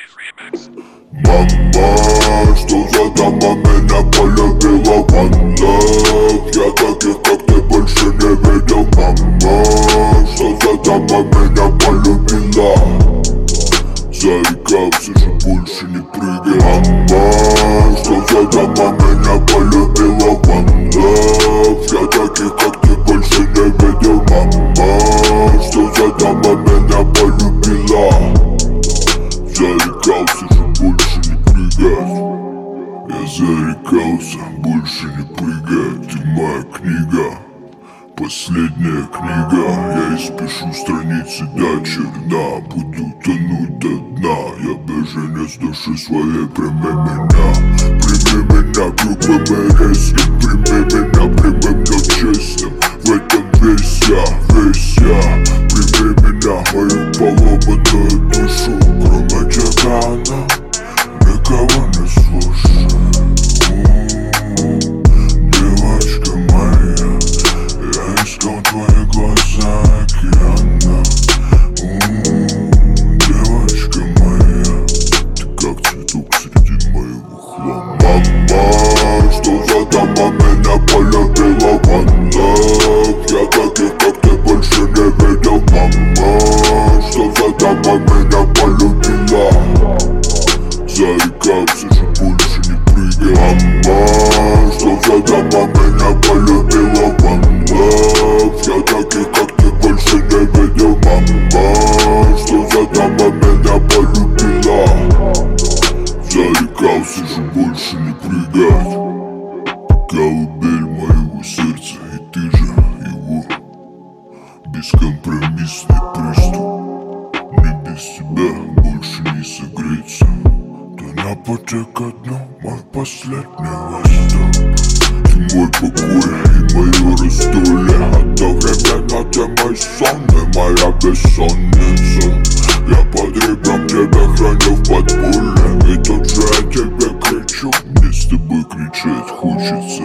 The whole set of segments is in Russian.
Мама, что за дама меня полюбила one love? Я таких, как ты, больше не видел. Мама, что за дама меня полюбила? Зарекался же больше не прыгай. Мама, что за дама меня полюбила one love? Я таких, как ты, больше не видел. Мама, что за дама меня полюбила? Зарекался же больше не прыгать. Я зарекался больше не прыгать. Ты моя книга, последняя книга. Я испишу страницы до черна. Буду тонуть до дна. Я беженец души своей. Прими меня, грубым и резким. Прими меня прямым, но честным. В этом весь я. Прими меня, мою поломанную душу. Кроме тебя она никого не слушает. Девочка моя, я искал твои глаза океана. Девочка моя, ты как цветок среди моего хлама. Мама, что за дама меня полюбила one love? Я таких, как ты, больше не видел. Мама, что за дама меня полюбила? Зарекался же больше не прыгай. Мама, что за дама меня полюбила one love? Я таких, как ты, больше не видел. Мама, что за дама меня полюбила? Зарекался же больше не прыгать. Колыбель моего сердца, и ты же его. Бескомпромиссный приступ. Мне без тебя больше не согреться. Ты на пути ко дну, мой последний выступ. Ты мой покой и мое раздолье. Одновременно ты мой сон и моя бессонница. Я под ребром тебя храню в подполье. И тут же я тебе кричу, мне с тобой кричать хочется.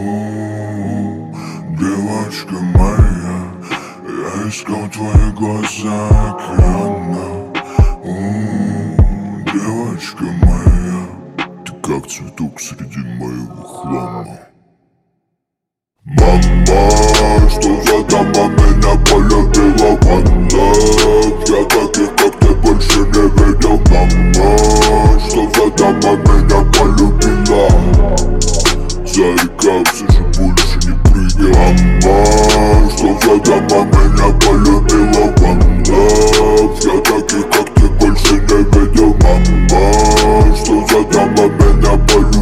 Девочка моя, я искал твои глаза океана. Девочка моя, ты как цветок среди моего хлама. Мама, что за дама меня полюбила one love? Я таких, как ты, больше не видел. Мама, что за дама меня полюбила? Зарекался же больше не прыгай. Мама, что за дама меня полюбила one love? Я таких, как ты, больше не видел. Мама, что за дама меня полюбила?